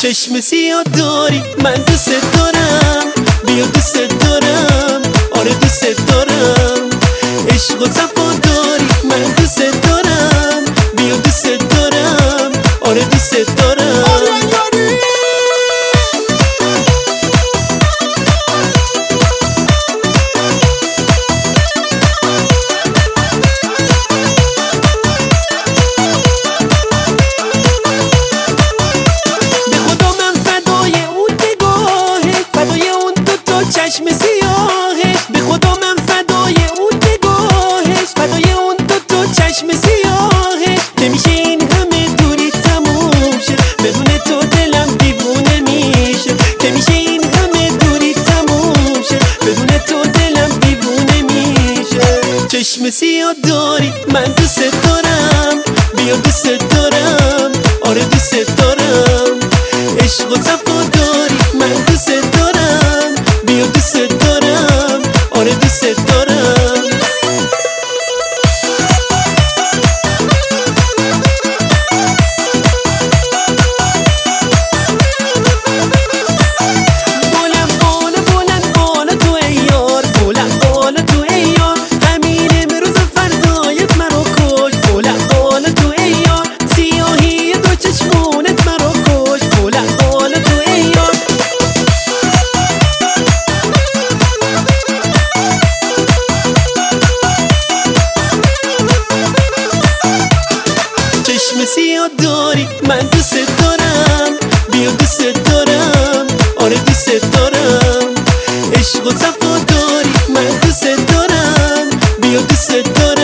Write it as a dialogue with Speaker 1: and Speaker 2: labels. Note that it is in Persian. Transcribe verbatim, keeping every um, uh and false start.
Speaker 1: چشم سیاه داری من دوست دارم، بیا دوست دارم، آره دوست دارم. عشق و صفا داری من دوست دارم، بیا دوست دارم، آره دوست دارم.
Speaker 2: چشم سیاهش به خدا من فدای اون نگاهش، فدای اون دو تا چشم سیاهش. نمیشه این همه دوری تموم شه، بدون تو دلم دیوونه میشه. نمیشه این همه دوری تموم شه، بدون تو دلم دیوونه میشه.
Speaker 1: چشم سیاه داری من دوست دارم، بیا دوست دارم، آره دوست دارم. عشق و صفا داری من دوست دارم، بیا دوست دارم، آره دوست دارم.
Speaker 2: بلند بالا بلند بالا تو ای یار، بلند بالا تو ای یار. همین امروز و فردایت مرا کش، بلند بالا تو ای یار. سیاهی دو چشمونت مرا کش، بلند بالا تو ای یار.
Speaker 1: چشم سیاه داری من دوست دارم، بیا دوست دارم، آره دوست دارم. عشق و صفا داری من دوست دارم، بیا دوست دارم.